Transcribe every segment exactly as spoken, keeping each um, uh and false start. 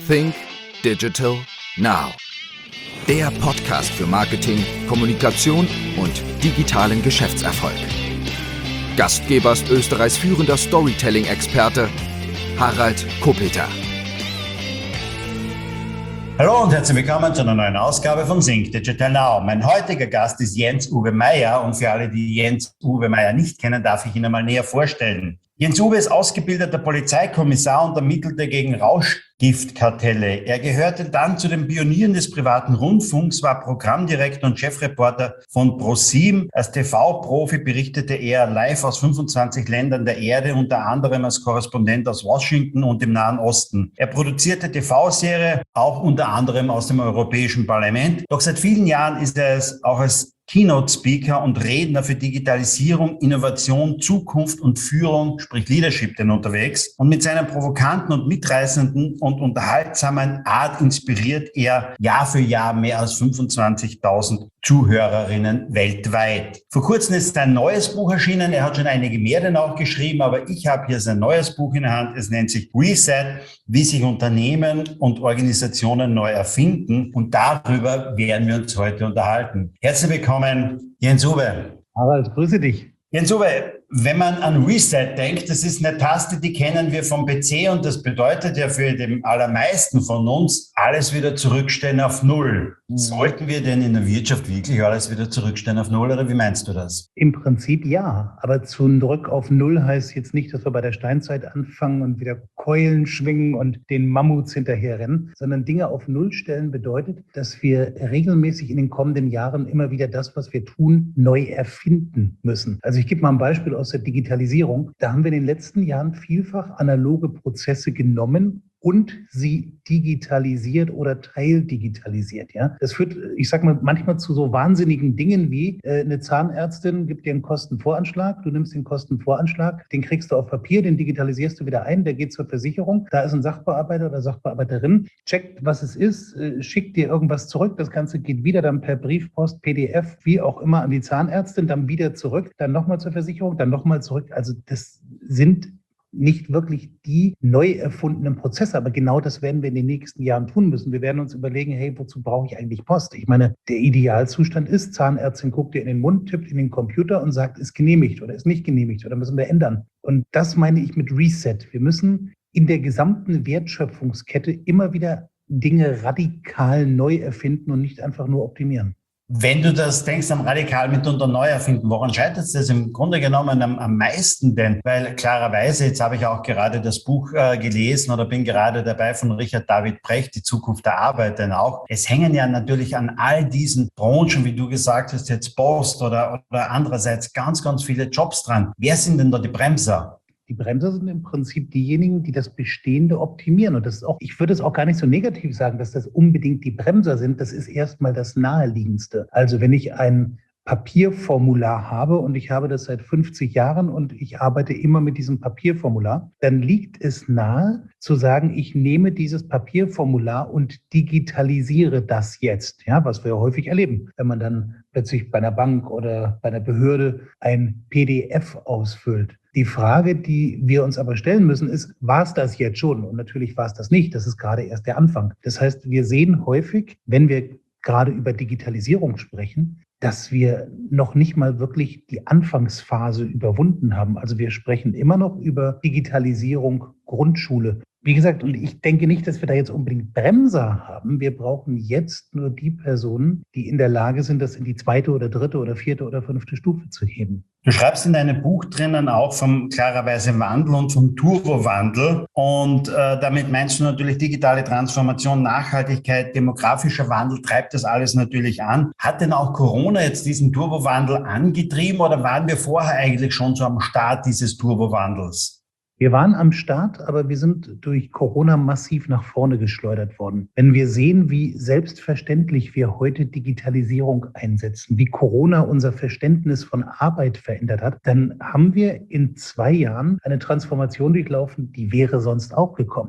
Think Digital Now. Der Podcast für Marketing, Kommunikation und digitalen Geschäftserfolg. Gastgeber ist Österreichs führender Storytelling-Experte Harald Kopeter. Hallo und herzlich willkommen zu einer neuen Ausgabe von Think Digital Now. Mein heutiger Gast ist Jens-Uwe Meyer und für alle, die Jens-Uwe Meyer nicht kennen, darf ich ihn einmal näher vorstellen. Jens-Uwe ist ausgebildeter Polizeikommissar und ermittelte gegen Rauschgiftkartelle. Er gehörte dann zu den Pionieren des privaten Rundfunks, war Programmdirektor und Chefreporter von ProSieben. Als T V-Profi berichtete er live aus fünfundzwanzig Ländern der Erde, unter anderem als Korrespondent aus Washington und im Nahen Osten. Er produzierte T V-Serien, auch unter anderem aus dem Europäischen Parlament. Doch seit vielen Jahren ist er es auch als Keynote-Speaker und Redner für Digitalisierung, Innovation, Zukunft und Führung, sprich Leadership, denn unterwegs. Und mit seiner provokanten und mitreißenden und unterhaltsamen Art inspiriert er Jahr für Jahr mehr als fünfundzwanzigtausend Zuhörerinnen weltweit. Vor kurzem ist sein neues Buch erschienen. Er hat schon einige mehr dann auch geschrieben, aber ich habe hier sein neues Buch in der Hand. Es nennt sich Reset, wie sich Unternehmen und Organisationen neu erfinden. Und darüber werden wir uns heute unterhalten. Herzlich willkommen, Jens-Uwe. Harald, grüße dich. Jens-Uwe, wenn man an Reset denkt, das ist eine Taste, die kennen wir vom P C und das bedeutet ja für den allermeisten von uns, alles wieder zurückstellen auf Null. Mhm. Sollten wir denn in der Wirtschaft wirklich alles wieder zurückstellen auf Null oder wie meinst du das? Im Prinzip ja, aber zurück auf Null heißt jetzt nicht, dass wir bei der Steinzeit anfangen und wieder Keulen schwingen und den Mammuts hinterherrennen, sondern Dinge auf Null stellen bedeutet, dass wir regelmäßig in den kommenden Jahren immer wieder das, was wir tun, neu erfinden müssen. Also ich gebe mal ein Beispiel aus der Digitalisierung. Da haben wir in den letzten Jahren vielfach analoge Prozesse genommen und sie digitalisiert oder teildigitalisiert. Ja, das führt, ich sag mal, manchmal zu so wahnsinnigen Dingen wie äh, eine Zahnärztin gibt dir einen Kostenvoranschlag, du nimmst den Kostenvoranschlag, den kriegst du auf Papier, den digitalisierst du wieder ein, der geht zur Versicherung, da ist ein Sachbearbeiter oder Sachbearbeiterin, checkt, was es ist, äh, schickt dir irgendwas zurück, das Ganze geht wieder dann per Briefpost, P D F, wie auch immer an die Zahnärztin, dann wieder zurück, dann nochmal zur Versicherung, dann nochmal zurück. Also das sind nicht wirklich die neu erfundenen Prozesse, aber genau das werden wir in den nächsten Jahren tun müssen. Wir werden uns überlegen, hey, wozu brauche ich eigentlich Post? Ich meine, der Idealzustand ist, Zahnärztin guckt dir in den Mund, tippt in den Computer und sagt, ist genehmigt oder ist nicht genehmigt oder müssen wir ändern. Und das meine ich mit Reset. Wir müssen in der gesamten Wertschöpfungskette immer wieder Dinge radikal neu erfinden und nicht einfach nur optimieren. Wenn du das denkst, am radikal mitunter neu erfinden, woran scheitert es das im Grunde genommen am, am meisten denn? Weil klarerweise, jetzt habe ich auch gerade das Buch äh, gelesen oder bin gerade dabei von Richard David Precht, Die Zukunft der Arbeit, denn auch, es hängen ja natürlich an all diesen Branchen, wie du gesagt hast, jetzt Post oder, oder andererseits ganz, ganz viele Jobs dran. Wer sind denn da die Bremser? Die Bremser sind im Prinzip diejenigen, die das Bestehende optimieren. Und das ist auch, ich würde es auch gar nicht so negativ sagen, dass das unbedingt die Bremser sind. Das ist erstmal das Naheliegendste. Also wenn ich ein Papierformular habe und ich habe das seit fünfzig Jahren und ich arbeite immer mit diesem Papierformular, dann liegt es nahe zu sagen, ich nehme dieses Papierformular und digitalisiere das jetzt, ja, was wir häufig erleben, wenn man dann plötzlich bei einer Bank oder bei einer Behörde ein P D F ausfüllt. Die Frage, die wir uns aber stellen müssen, ist, war es das jetzt schon? Und natürlich war es das nicht. Das ist gerade erst der Anfang. Das heißt, wir sehen häufig, wenn wir gerade über Digitalisierung sprechen, dass wir noch nicht mal wirklich die Anfangsphase überwunden haben. Also wir sprechen immer noch über Digitalisierung, Grundschule. Wie gesagt, und ich denke nicht, dass wir da jetzt unbedingt Bremser haben. Wir brauchen jetzt nur die Personen, die in der Lage sind, das in die zweite oder dritte oder vierte oder fünfte Stufe zu heben. Du schreibst in deinem Buch drinnen auch vom klarerweise Wandel und vom Turbowandel. Und äh, damit meinst du natürlich digitale Transformation, Nachhaltigkeit, demografischer Wandel, treibt das alles natürlich an. Hat denn auch Corona jetzt diesen Turbowandel angetrieben oder waren wir vorher eigentlich schon so am Start dieses Turbowandels? Wir waren am Start, aber wir sind durch Corona massiv nach vorne geschleudert worden. Wenn wir sehen, wie selbstverständlich wir heute Digitalisierung einsetzen, wie Corona unser Verständnis von Arbeit verändert hat, dann haben wir in zwei Jahren eine Transformation durchlaufen, die wäre sonst auch gekommen.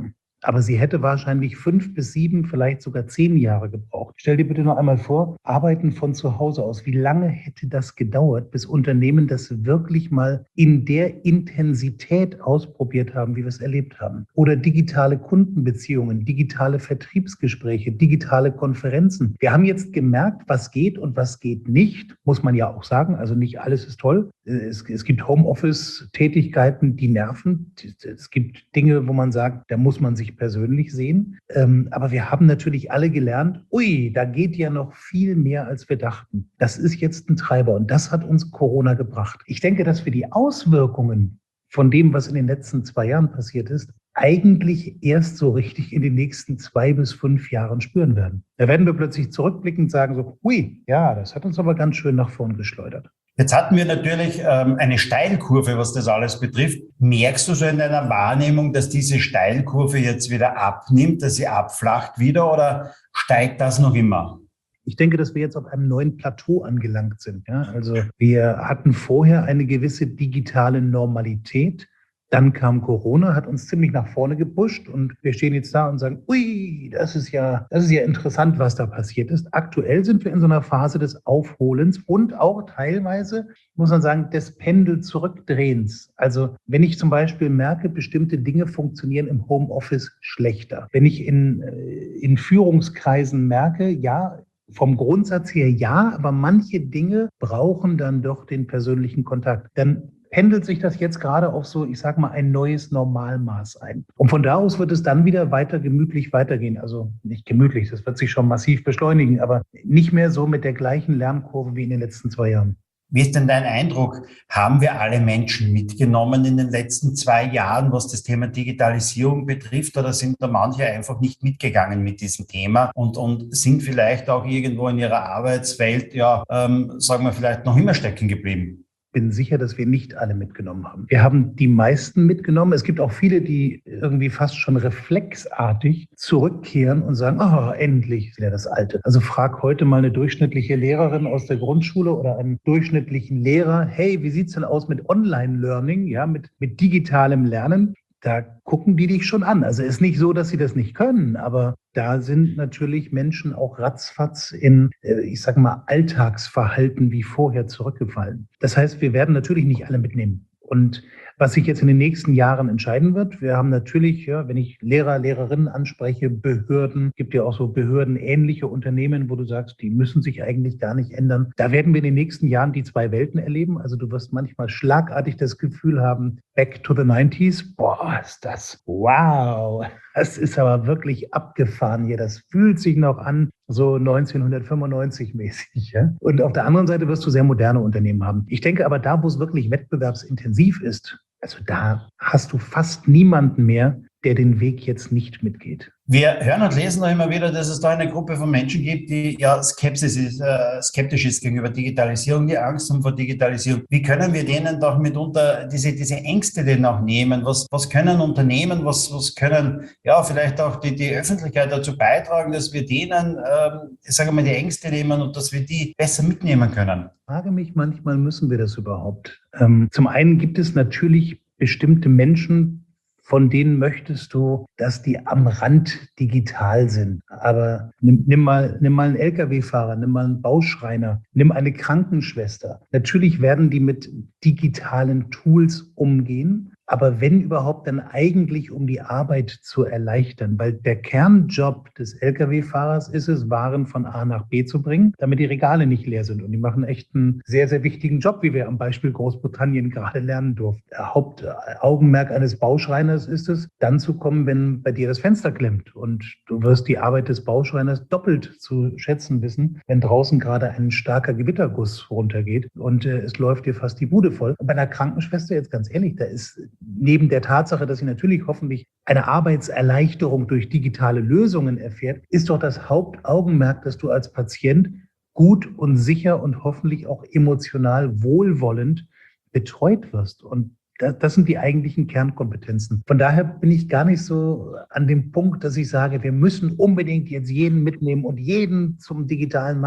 Aber sie hätte wahrscheinlich fünf bis sieben, vielleicht sogar zehn Jahre gebraucht. Stell dir bitte noch einmal vor, arbeiten von zu Hause aus. Wie lange hätte das gedauert, bis Unternehmen das wirklich mal in der Intensität ausprobiert haben, wie wir es erlebt haben? Oder digitale Kundenbeziehungen, digitale Vertriebsgespräche, digitale Konferenzen. Wir haben jetzt gemerkt, was geht und was geht nicht, muss man ja auch sagen. Also nicht alles ist toll. Es, es gibt Homeoffice-Tätigkeiten, die nerven. Es gibt Dinge, wo man sagt, da muss man sich persönlich sehen. Ähm, aber wir haben natürlich alle gelernt, ui, da geht ja noch viel mehr, als wir dachten. Das ist jetzt ein Treiber und das hat uns Corona gebracht. Ich denke, dass wir die Auswirkungen von dem, was in den letzten zwei Jahren passiert ist, eigentlich erst so richtig in den nächsten zwei bis fünf Jahren spüren werden. Da werden wir plötzlich zurückblickend sagen so, ui, ja, das hat uns aber ganz schön nach vorn geschleudert. Jetzt hatten wir natürlich ähm, eine Steilkurve, was das alles betrifft. Merkst du so in deiner Wahrnehmung, dass diese Steilkurve jetzt wieder abnimmt, dass sie abflacht wieder oder steigt das noch immer? Ich denke, dass wir jetzt auf einem neuen Plateau angelangt sind. Ja? Also wir hatten vorher eine gewisse digitale Normalität. Dann kam Corona, hat uns ziemlich nach vorne gepusht und wir stehen jetzt da und sagen, ui, das ist ja, das ist ja interessant, was da passiert ist. Aktuell sind wir in so einer Phase des Aufholens und auch teilweise, muss man sagen, des Pendel-Zurückdrehens. Also wenn ich zum Beispiel merke, bestimmte Dinge funktionieren im Homeoffice schlechter. Wenn ich in, in Führungskreisen merke, ja, vom Grundsatz her ja, aber manche Dinge brauchen dann doch den persönlichen Kontakt. Dann pendelt sich das jetzt gerade auf so, ich sag mal, ein neues Normalmaß ein. Und von da aus wird es dann wieder weiter gemütlich weitergehen. Also nicht gemütlich, das wird sich schon massiv beschleunigen, aber nicht mehr so mit der gleichen Lernkurve wie in den letzten zwei Jahren. Wie ist denn dein Eindruck? Haben wir alle Menschen mitgenommen in den letzten zwei Jahren, was das Thema Digitalisierung betrifft, oder sind da manche einfach nicht mitgegangen mit diesem Thema und, und sind vielleicht auch irgendwo in ihrer Arbeitswelt, ja, ähm, sagen wir vielleicht noch immer stecken geblieben? Bin sicher, dass wir nicht alle mitgenommen haben. Wir haben die meisten mitgenommen. Es gibt auch viele, die irgendwie fast schon reflexartig zurückkehren und sagen, oh, endlich wieder das Alte. Also frag heute mal eine durchschnittliche Lehrerin aus der Grundschule oder einen durchschnittlichen Lehrer, hey, wie sieht's denn aus mit Online-Learning, ja, mit, mit digitalem Lernen? Da gucken die dich schon an. Also es ist nicht so, dass sie das nicht können, aber da sind natürlich Menschen auch ratzfatz in, ich sage mal, Alltagsverhalten wie vorher zurückgefallen. Das heißt, wir werden natürlich nicht alle mitnehmen. Und was sich jetzt in den nächsten Jahren entscheiden wird, wir haben natürlich, ja, wenn ich Lehrer, Lehrerinnen anspreche, Behörden, gibt ja auch so behördenähnliche Unternehmen, wo du sagst, die müssen sich eigentlich gar nicht ändern. Da werden wir in den nächsten Jahren die zwei Welten erleben. Also du wirst manchmal schlagartig das Gefühl haben, back to the nineties, boah, ist das, wow, das ist aber wirklich abgefahren hier. Das fühlt sich noch an, so neunzehnhundertfünfundneunzig mäßig. Ja? Und auf der anderen Seite wirst du sehr moderne Unternehmen haben. Ich denke aber da, wo es wirklich wettbewerbsintensiv ist, also da hast du fast niemanden mehr, der den Weg jetzt nicht mitgeht. Wir hören und lesen noch immer wieder, dass es da eine Gruppe von Menschen gibt, die ja Skepsis ist, äh, skeptisch ist gegenüber Digitalisierung, die Angst haben vor Digitalisierung. Wie können wir denen doch mitunter diese, diese Ängste denn auch nehmen? Was, was können Unternehmen, was, was können ja vielleicht auch die, die Öffentlichkeit dazu beitragen, dass wir denen, ähm, ich sage mal, die Ängste nehmen und dass wir die besser mitnehmen können? Ich frage mich manchmal, müssen wir das überhaupt? Ähm, zum einen gibt es natürlich bestimmte Menschen, von denen möchtest du, dass die am Rand digital sind. Aber nimm, nimm mal, nimm mal einen L K W-Fahrer, nimm mal einen Bauschreiner, nimm eine Krankenschwester. Natürlich werden die mit digitalen Tools umgehen. Aber wenn überhaupt, dann eigentlich, um die Arbeit zu erleichtern. Weil der Kernjob des L K W-Fahrers ist es, Waren von A nach B zu bringen, damit die Regale nicht leer sind. Und die machen echt einen sehr, sehr wichtigen Job, wie wir am Beispiel Großbritannien gerade lernen durften. Der Hauptaugenmerk eines Bauschreiners ist es, dann zu kommen, wenn bei dir das Fenster klemmt. Und du wirst die Arbeit des Bauschreiners doppelt zu schätzen wissen, wenn draußen gerade ein starker Gewitterguss runtergeht und äh, es läuft dir fast die Bude voll. Und bei einer Krankenschwester, jetzt ganz ehrlich, da ist neben der Tatsache, dass sie natürlich hoffentlich eine Arbeitserleichterung durch digitale Lösungen erfährt, ist doch das Hauptaugenmerk, dass du als Patient gut und sicher und hoffentlich auch emotional wohlwollend betreut wirst. Und das, das sind die eigentlichen Kernkompetenzen. Von daher bin ich gar nicht so an dem Punkt, dass ich sage, wir müssen unbedingt jetzt jeden mitnehmen und jeden zum Digitalen machen.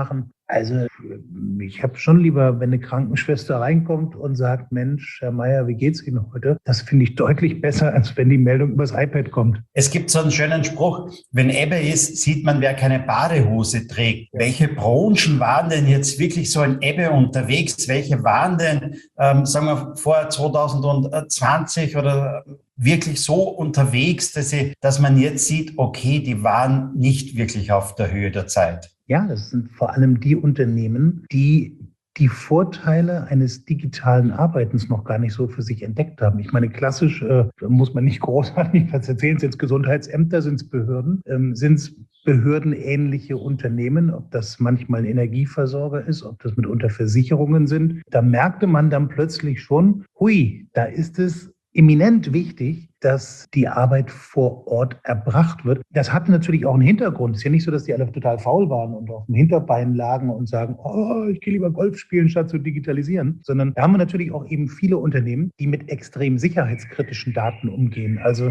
Also ich habe schon lieber, wenn eine Krankenschwester reinkommt und sagt, Mensch, Herr Meier, wie geht's Ihnen heute? Das finde ich deutlich besser, als wenn die Meldung übers iPad kommt. Es gibt so einen schönen Spruch, wenn Ebbe ist, sieht man, wer keine Badehose trägt. Ja. Welche Branchen waren denn jetzt wirklich so in Ebbe unterwegs? Welche waren denn, ähm, sagen wir, vor zwanzig zwanzig oder wirklich so unterwegs, dass, sie, dass man jetzt sieht, okay, die waren nicht wirklich auf der Höhe der Zeit? Ja, das sind vor allem die Unternehmen, die die Vorteile eines digitalen Arbeitens noch gar nicht so für sich entdeckt haben. Ich meine, klassisch äh, muss man nicht großartig was erzählen. Sind es Gesundheitsämter, sind es Behörden, ähm, sind es behördenähnliche Unternehmen, ob das manchmal ein Energieversorger ist, ob das mitunter Versicherungen sind. Da merkte man dann plötzlich schon, hui, da ist es eminent wichtig, dass die Arbeit vor Ort erbracht wird. Das hatte natürlich auch einen Hintergrund. Es ist ja nicht so, dass die alle total faul waren und auf dem Hinterbein lagen und sagen, oh, ich gehe lieber Golf spielen, statt zu digitalisieren. Sondern da haben wir natürlich auch eben viele Unternehmen, die mit extrem sicherheitskritischen Daten umgehen. Also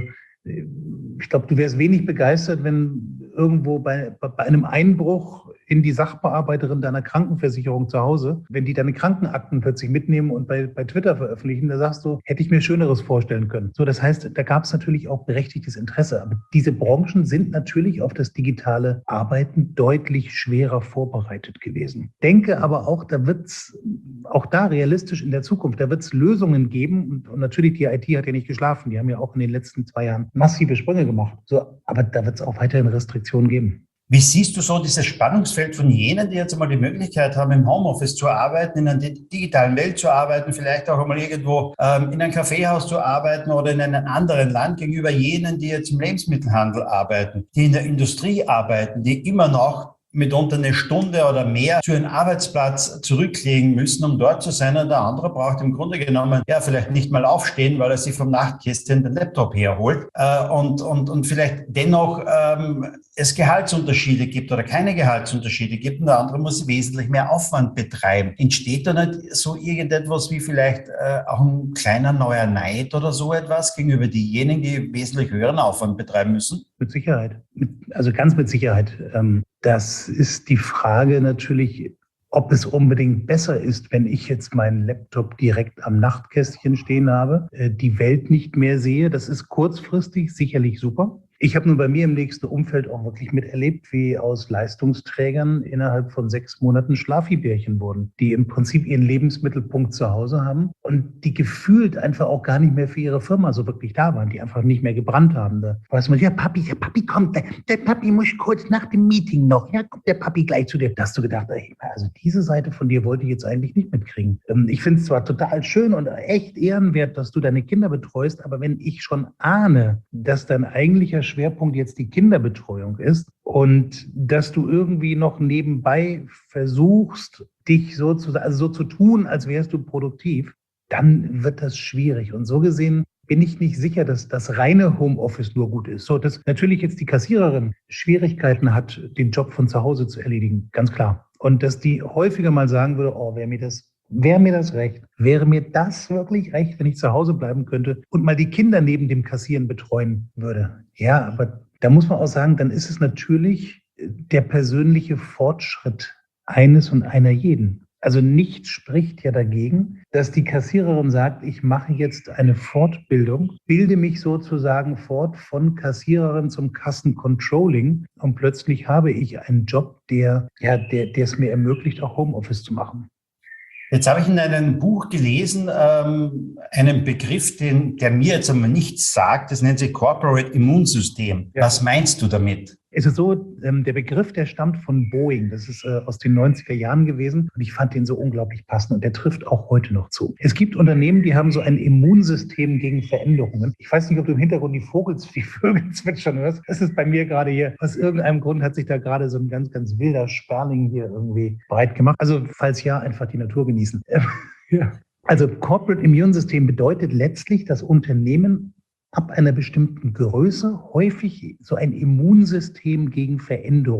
ich glaube, du wärst wenig begeistert, wenn irgendwo bei, bei einem Einbruch in die Sachbearbeiterin deiner Krankenversicherung zu Hause, wenn die deine Krankenakten plötzlich mitnehmen und bei, bei Twitter veröffentlichen, da sagst du, hätte ich mir Schöneres vorstellen können. So, das heißt, da gab es natürlich auch berechtigtes Interesse. Aber diese Branchen sind natürlich auf das digitale Arbeiten deutlich schwerer vorbereitet gewesen. Denke aber auch, da wird es auch da realistisch in der Zukunft, da wird es Lösungen geben. Und, und natürlich, die I T hat ja nicht geschlafen. Die haben ja auch in den letzten zwei Jahren massive Sprünge gemacht. So, aber da wird es auch weiterhin Restriktionen geben. Wie siehst du so dieses Spannungsfeld von jenen, die jetzt einmal die Möglichkeit haben, im Homeoffice zu arbeiten, in einer digitalen Welt zu arbeiten, vielleicht auch einmal irgendwo ähm, in einem Kaffeehaus zu arbeiten oder in einem anderen Land, gegenüber jenen, die jetzt im Lebensmittelhandel arbeiten, die in der Industrie arbeiten, die immer noch mitunter eine Stunde oder mehr für einen Arbeitsplatz zurücklegen müssen, um dort zu sein. Und der andere braucht im Grunde genommen ja vielleicht nicht mal aufstehen, weil er sich vom Nachtkästchen den Laptop herholt äh, und, und, und vielleicht dennoch ähm, es Gehaltsunterschiede gibt oder keine Gehaltsunterschiede gibt und der andere muss wesentlich mehr Aufwand betreiben. Entsteht da nicht so irgendetwas wie vielleicht äh, auch ein kleiner neuer Neid oder so etwas gegenüber diejenigen, die wesentlich höheren Aufwand betreiben müssen? Mit Sicherheit. Also ganz mit Sicherheit. Das ist die Frage natürlich, ob es unbedingt besser ist, wenn ich jetzt meinen Laptop direkt am Nachtkästchen stehen habe, die Welt nicht mehr sehe. Das ist kurzfristig sicherlich super. Ich habe nun bei mir im nächsten Umfeld auch wirklich miterlebt, wie aus Leistungsträgern innerhalb von sechs Monaten Schlafibärchen wurden, die im Prinzip ihren Lebensmittelpunkt zu Hause haben und die gefühlt einfach auch gar nicht mehr für ihre Firma so wirklich da waren, die einfach nicht mehr gebrannt haben. Da weißt du mal, ja Papi, ja Papi kommt, der, der Papi muss kurz nach dem Meeting noch, ja kommt der Papi gleich zu dir. Da hast du gedacht, ey, also diese Seite von dir wollte ich jetzt eigentlich nicht mitkriegen. Ich finde es zwar total schön und echt ehrenwert, dass du deine Kinder betreust, aber wenn ich schon ahne, dass dein eigentlicher Schwerpunkt jetzt die Kinderbetreuung ist und dass du irgendwie noch nebenbei versuchst, dich so zu, also so zu tun, als wärst du produktiv, dann wird das schwierig. Und so gesehen bin ich nicht sicher, dass das reine Homeoffice nur gut ist. So, dass natürlich jetzt die Kassiererin Schwierigkeiten hat, den Job von zu Hause zu erledigen, ganz klar. Und dass die häufiger mal sagen würde, oh, wäre mir das Wäre mir das recht? Wäre mir das wirklich recht, wenn ich zu Hause bleiben könnte und mal die Kinder neben dem Kassieren betreuen würde? Ja, aber da muss man auch sagen, dann ist es natürlich der persönliche Fortschritt eines und einer jeden. Also nichts spricht ja dagegen, dass die Kassiererin sagt, ich mache jetzt eine Fortbildung, bilde mich sozusagen fort von Kassiererin zum Kassencontrolling und plötzlich habe ich einen Job, der, ja, der, der es mir ermöglicht, auch Homeoffice zu machen. Jetzt habe ich in einem Buch gelesen, ähm, einen Begriff, den, der mir jetzt einmal nichts sagt, das nennt sich Corporate Immunsystem. Ja. Was meinst du damit? Es ist so, ähm, der Begriff, der stammt von Boeing. Das ist äh, aus den neunziger Jahren gewesen und ich fand den so unglaublich passend und der trifft auch heute noch zu. Es gibt Unternehmen, die haben so ein Immunsystem gegen Veränderungen. Ich weiß nicht, ob du im Hintergrund die Vogel, die Vögel zwitschern hörst. Das ist bei mir gerade hier. Aus irgendeinem Grund hat sich da gerade so ein ganz, ganz wilder Sperling hier irgendwie breit gemacht. Also falls ja, einfach die Natur genießen. Ja. Also Corporate Immunsystem bedeutet letztlich, dass Unternehmen ab einer bestimmten Größe häufig so ein Immunsystem gegen Veränderungen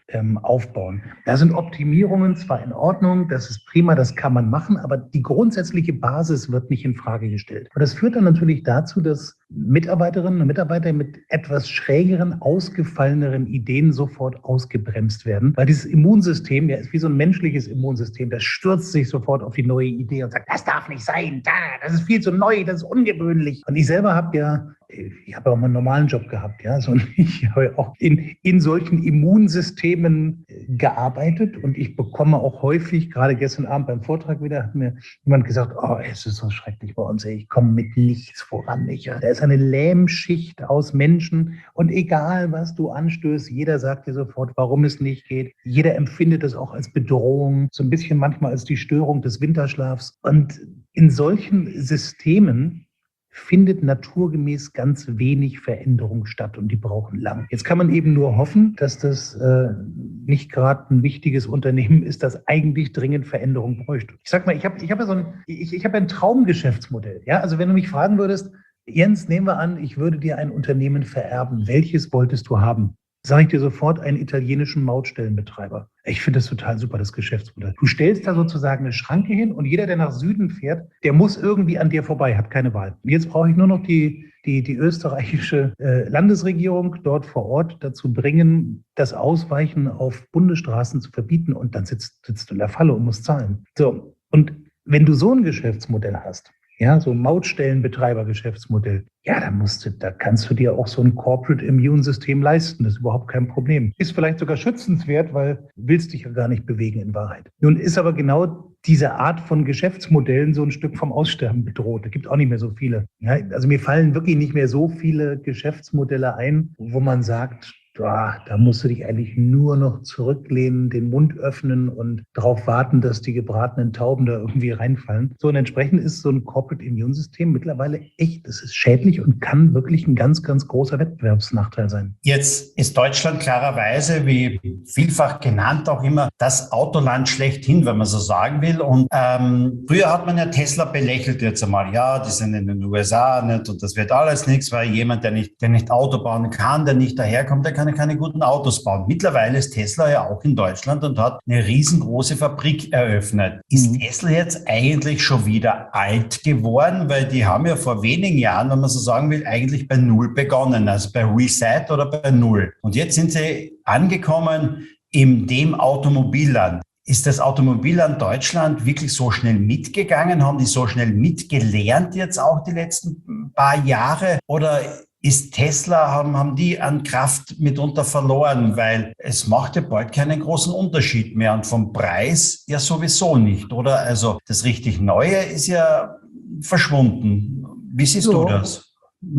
ähm, aufbauen. Da sind Optimierungen zwar in Ordnung, das ist prima, das kann man machen, aber die grundsätzliche Basis wird nicht in Frage gestellt. Und das führt dann natürlich dazu, dass Mitarbeiterinnen und Mitarbeiter mit etwas schrägeren, ausgefalleneren Ideen sofort ausgebremst werden, weil dieses Immunsystem, ja, ist wie so ein menschliches Immunsystem, das stürzt sich sofort auf die neue Idee und sagt, das darf nicht sein, das ist viel zu neu, das ist ungewöhnlich. Und ich selber habe ja, ich habe auch mal einen normalen Job gehabt, ja, so, ich habe auch in, in solchen Immunsystemen gearbeitet und ich bekomme auch häufig, gerade gestern Abend beim Vortrag wieder, hat mir jemand gesagt, oh, es ist so schrecklich bei uns, ey, ich komme mit nichts voran. Ich, da ist eine Lähmschicht aus Menschen und egal, was du anstößt, jeder sagt dir sofort, warum es nicht geht. Jeder empfindet es auch als Bedrohung, so ein bisschen manchmal als die Störung des Winterschlafs. Und in solchen Systemen findet naturgemäß ganz wenig Veränderung statt und die brauchen lang. Jetzt kann man eben nur hoffen, dass das äh, nicht gerade ein wichtiges Unternehmen ist, das eigentlich dringend Veränderung bräuchte. Ich sag mal, ich habe ich hab ja so ein, ich, ich hab ein Traumgeschäftsmodell. Ja? Also wenn du mich fragen würdest, Jens, nehmen wir an, ich würde dir ein Unternehmen vererben. Welches wolltest du haben? Sage ich dir sofort, einen italienischen Mautstellenbetreiber. Ich finde das total super, das Geschäftsmodell. Du stellst da sozusagen eine Schranke hin und jeder, der nach Süden fährt, der muss irgendwie an dir vorbei, hat keine Wahl. Und jetzt brauche ich nur noch die, die, die österreichische äh, Landesregierung dort vor Ort dazu bringen, das Ausweichen auf Bundesstraßen zu verbieten und dann sitzt, sitzt du in der Falle und musst zahlen. So, und wenn du so ein Geschäftsmodell hast, ja, so ein Mautstellenbetreiber-Geschäftsmodell. Ja, da musst du, da kannst du dir auch so ein Corporate Immune System leisten. Das ist überhaupt kein Problem. Ist vielleicht sogar schützenswert, weil du willst dich ja gar nicht bewegen in Wahrheit. Nun ist aber genau diese Art von Geschäftsmodellen so ein Stück vom Aussterben bedroht. Es gibt auch nicht mehr so viele. Ja, also mir fallen wirklich nicht mehr so viele Geschäftsmodelle ein, wo man sagt, da, da musst du dich eigentlich nur noch zurücklehnen, den Mund öffnen und darauf warten, dass die gebratenen Tauben da irgendwie reinfallen. So, und entsprechend ist so ein Corporate Immune System mittlerweile echt, das ist schädlich und kann wirklich ein ganz, ganz großer Wettbewerbsnachteil sein. Jetzt ist Deutschland klarerweise, wie vielfach genannt, auch immer das Autoland schlechthin, wenn man so sagen will. Und ähm, früher hat man ja Tesla belächelt jetzt einmal. Ja, die sind in den U S A nicht und das wird alles nichts, weil jemand, der nicht, der nicht Auto bauen kann, der nicht daherkommt, der kann keine guten Autos bauen. Mittlerweile ist Tesla ja auch in Deutschland und hat eine riesengroße Fabrik eröffnet. Ist mhm. Tesla jetzt eigentlich schon wieder alt geworden? Weil die haben ja vor wenigen Jahren, wenn man so sagen will, eigentlich bei Null begonnen, also bei Reset oder bei Null. Und jetzt sind sie angekommen in dem Automobilland. Ist das Automobilland Deutschland wirklich so schnell mitgegangen? Haben die so schnell mitgelernt jetzt auch die letzten paar Jahre? Oder ist Tesla, haben, haben die an Kraft mitunter verloren, weil es macht ja bald keinen großen Unterschied mehr und vom Preis ja sowieso nicht, oder? Also das richtig Neue ist ja verschwunden. Wie siehst ja. du das?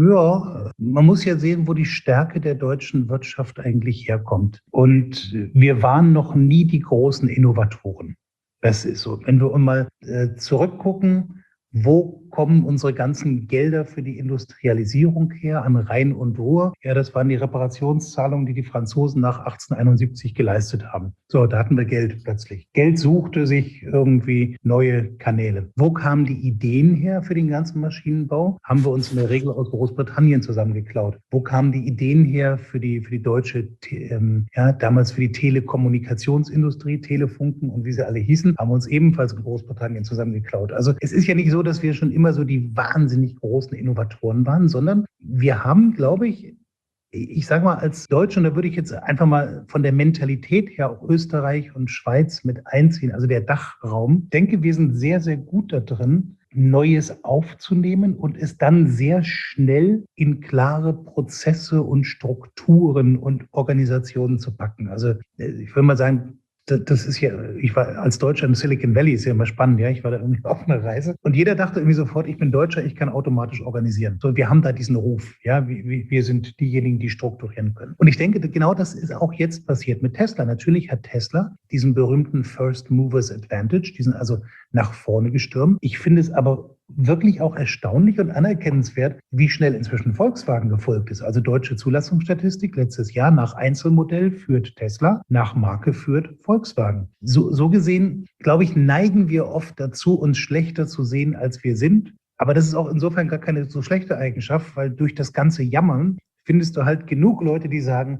Ja, man muss ja sehen, wo die Stärke der deutschen Wirtschaft eigentlich herkommt. Und wir waren noch nie die großen Innovatoren. Das ist so. Wenn wir mal äh, zurückgucken, wo kommen unsere ganzen Gelder für die Industrialisierung her an Rhein und Ruhr? Ja, das waren die Reparationszahlungen, die die Franzosen nach achtzehnhunderteinundsiebzig geleistet haben. So, da hatten wir Geld plötzlich. Geld suchte sich irgendwie neue Kanäle. Wo kamen die Ideen her für den ganzen Maschinenbau? Haben wir uns in der Regel aus Großbritannien zusammengeklaut. Wo kamen die Ideen her für die, für die deutsche, ähm, ja, damals für die Telekommunikationsindustrie, Telefunken und wie sie alle hießen, haben wir uns ebenfalls in Großbritannien zusammengeklaut. Also es ist ja nicht so, dass wir schon immer so die wahnsinnig großen Innovatoren waren, sondern wir haben, glaube ich, ich sage mal als Deutsche, und da würde ich jetzt einfach mal von der Mentalität her auch Österreich und Schweiz mit einziehen, also der Dachraum, denke, wir sind sehr, sehr gut da drin, Neues aufzunehmen und es dann sehr schnell in klare Prozesse und Strukturen und Organisationen zu packen. Also ich würde mal sagen, das ist ja, ich war als Deutscher im Silicon Valley, ist ja immer spannend, ja, ich war da irgendwie auf einer Reise und jeder dachte irgendwie sofort, ich bin Deutscher, ich kann automatisch organisieren. So, wir haben da diesen Ruf, ja, wir, wir sind diejenigen, die strukturieren können. Und ich denke, genau das ist auch jetzt passiert mit Tesla. Natürlich hat Tesla diesen berühmten First Movers Advantage, die sind also nach vorne gestürmt. Ich finde es aber wirklich auch erstaunlich und anerkennenswert, wie schnell inzwischen Volkswagen gefolgt ist. Also deutsche Zulassungsstatistik letztes Jahr nach Einzelmodell führt Tesla, nach Marke führt Volkswagen. So, so gesehen, glaube ich, neigen wir oft dazu, uns schlechter zu sehen, als wir sind. Aber das ist auch insofern gar keine so schlechte Eigenschaft, weil durch das ganze Jammern findest du halt genug Leute, die sagen,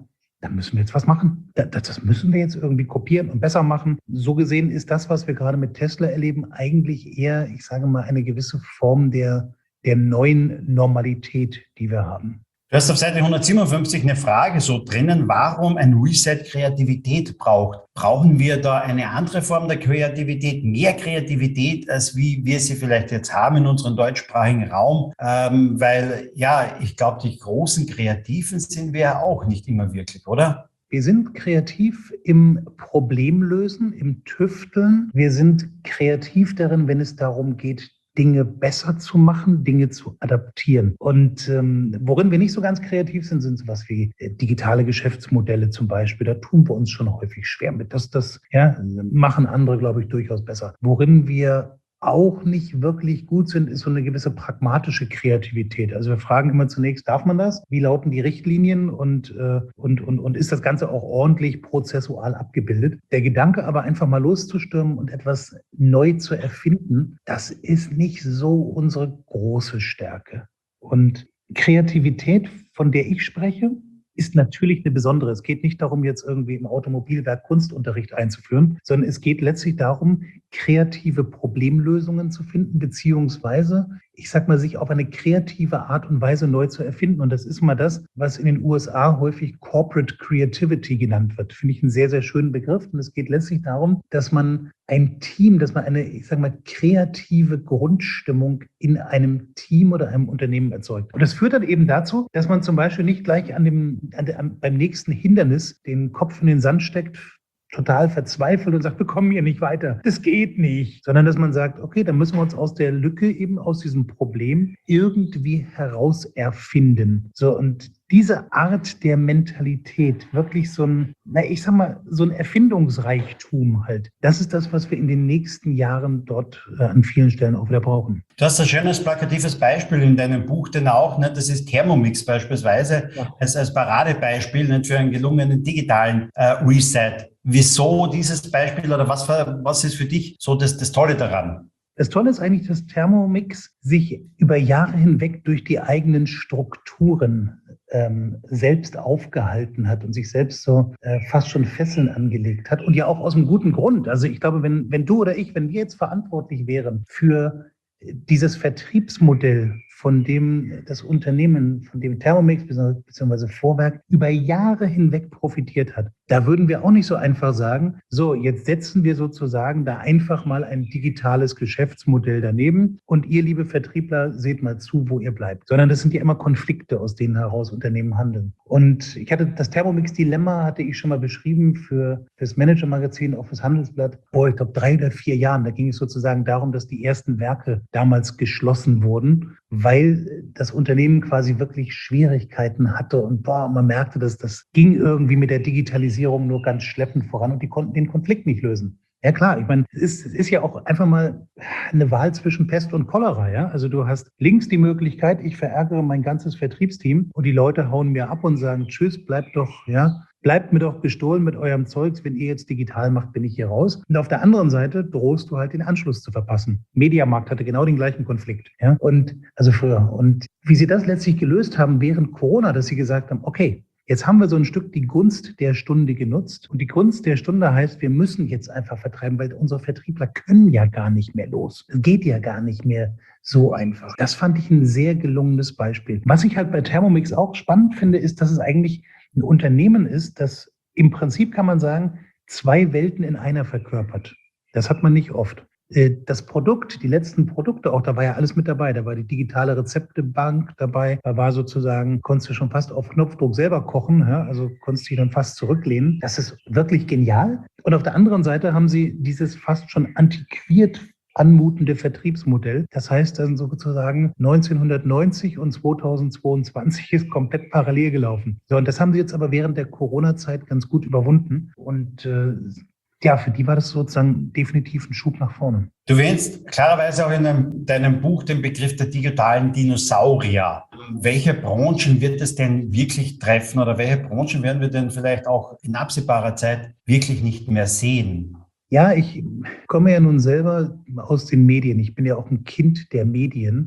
da müssen wir jetzt was machen. Das müssen wir jetzt irgendwie kopieren und besser machen. So gesehen ist das, was wir gerade mit Tesla erleben, eigentlich eher, ich sage mal, eine gewisse Form der, der neuen Normalität, die wir haben. Du hast auf Seite hundertsiebenundfünfzig eine Frage so drinnen, warum ein Reset Kreativität braucht. Brauchen wir da eine andere Form der Kreativität, mehr Kreativität, als wie wir sie vielleicht jetzt haben in unserem deutschsprachigen Raum? Ähm, weil, ja, ich glaube, die großen Kreativen sind wir ja auch nicht immer wirklich, oder? Wir sind kreativ im Problemlösen, im Tüfteln. Wir sind kreativ darin, wenn es darum geht, Dinge besser zu machen, Dinge zu adaptieren. Und ähm, worin wir nicht so ganz kreativ sind, sind sowas wie äh, digitale Geschäftsmodelle zum Beispiel. Da tun wir uns schon häufig schwer mit. Das, das ja, machen andere, glaube ich, durchaus besser. Worin wir auch nicht wirklich gut sind, ist so eine gewisse pragmatische Kreativität. Also wir fragen immer zunächst, darf man das? Wie lauten die Richtlinien und, äh, und, und, und ist das Ganze auch ordentlich prozessual abgebildet? Der Gedanke aber einfach mal loszustürmen und etwas neu zu erfinden, das ist nicht so unsere große Stärke. Und Kreativität, von der ich spreche, ist natürlich eine besondere. Es geht nicht darum, jetzt irgendwie im Automobilwerk Kunstunterricht einzuführen, sondern es geht letztlich darum, kreative Problemlösungen zu finden, beziehungsweise, ich sag mal, sich auf eine kreative Art und Weise neu zu erfinden. Und das ist mal das, was in den U S A häufig Corporate Creativity genannt wird. Finde ich einen sehr, sehr schönen Begriff. Und es geht letztlich darum, dass man ein Team, dass man eine, ich sag mal, kreative Grundstimmung in einem Team oder einem Unternehmen erzeugt. Und das führt dann eben dazu, dass man zum Beispiel nicht gleich an dem, an der, an, beim nächsten Hindernis den Kopf in den Sand steckt, total verzweifelt und sagt, wir kommen hier nicht weiter. Das geht nicht. Sondern dass man sagt, okay, dann müssen wir uns aus der Lücke, eben aus diesem Problem irgendwie heraus erfinden. So, und diese Art der Mentalität, wirklich so ein, na, ich sag mal, so ein Erfindungsreichtum halt, das ist das, was wir in den nächsten Jahren dort äh, an vielen Stellen auch wieder brauchen. Du hast ein schönes plakatives Beispiel in deinem Buch, denn auch, ne, das ist Thermomix beispielsweise, ja. als, als Paradebeispiel, nicht, für einen gelungenen digitalen äh, Reset. Wieso dieses Beispiel oder was, für, was ist für dich so das, das Tolle daran? Das Tolle ist eigentlich, dass Thermomix sich über Jahre hinweg durch die eigenen Strukturen ähm, selbst aufgehalten hat und sich selbst so äh, fast schon Fesseln angelegt hat. Und ja auch aus einem guten Grund. Also ich glaube, wenn, wenn du oder ich, wenn wir jetzt verantwortlich wären für dieses Vertriebsmodell, von dem das Unternehmen, von dem Thermomix bzw. Vorwerk über Jahre hinweg profitiert hat, da würden wir auch nicht so einfach sagen, so, jetzt setzen wir sozusagen da einfach mal ein digitales Geschäftsmodell daneben und ihr, liebe Vertriebler, seht mal zu, wo ihr bleibt. Sondern das sind ja immer Konflikte, aus denen heraus Unternehmen handeln. Und ich hatte das Thermomix-Dilemma, hatte ich schon mal beschrieben für das Manager-Magazin, auch fürs Handelsblatt, vor, ich glaube, drei oder vier Jahren. Da ging es sozusagen darum, dass die ersten Werke damals geschlossen wurden, weil das Unternehmen quasi wirklich Schwierigkeiten hatte und boah, man merkte, dass das ging irgendwie mit der Digitalisierung nur ganz schleppend voran und die konnten den Konflikt nicht lösen. Ja klar, ich meine, es ist, es ist ja auch einfach mal eine Wahl zwischen Pest und Cholera. Ja? Also du hast links die Möglichkeit, ich verärgere mein ganzes Vertriebsteam und die Leute hauen mir ab und sagen, tschüss, bleibt doch, ja, bleibt mir doch bestohlen mit eurem Zeugs, wenn ihr jetzt digital macht, bin ich hier raus. Und auf der anderen Seite drohst du halt den Anschluss zu verpassen. Mediamarkt hatte genau den gleichen Konflikt. Ja? Und also früher. Und wie sie das letztlich gelöst haben während Corona, dass sie gesagt haben, okay, jetzt haben wir so ein Stück die Gunst der Stunde genutzt. Und die Gunst der Stunde heißt, wir müssen jetzt einfach vertreiben, weil unsere Vertriebler können ja gar nicht mehr los. Es geht ja gar nicht mehr so einfach. Das fand ich ein sehr gelungenes Beispiel. Was ich halt bei Thermomix auch spannend finde, ist, dass es eigentlich ein Unternehmen ist, das im Prinzip, kann man sagen, zwei Welten in einer verkörpert. Das hat man nicht oft. Das Produkt, die letzten Produkte auch, da war ja alles mit dabei. Da war die digitale Rezeptebank dabei. Da war sozusagen, konntest du schon fast auf Knopfdruck selber kochen. Ja? Also konntest du dich dann fast zurücklehnen. Das ist wirklich genial. Und auf der anderen Seite haben sie dieses fast schon antiquiert anmutende Vertriebsmodell. Das heißt dann sozusagen neunzehnhundertneunzig und zweitausendzweiundzwanzig ist komplett parallel gelaufen. So, und das haben sie jetzt aber während der Corona-Zeit ganz gut überwunden. Und äh, ja, für die war das sozusagen definitiv ein Schub nach vorne. Du erwähnst klarerweise auch in deinem, deinem Buch den Begriff der digitalen Dinosaurier. Welche Branchen wird es denn wirklich treffen oder welche Branchen werden wir denn vielleicht auch in absehbarer Zeit wirklich nicht mehr sehen? Ja, ich komme ja nun selber aus den Medien. Ich bin ja auch ein Kind der Medien.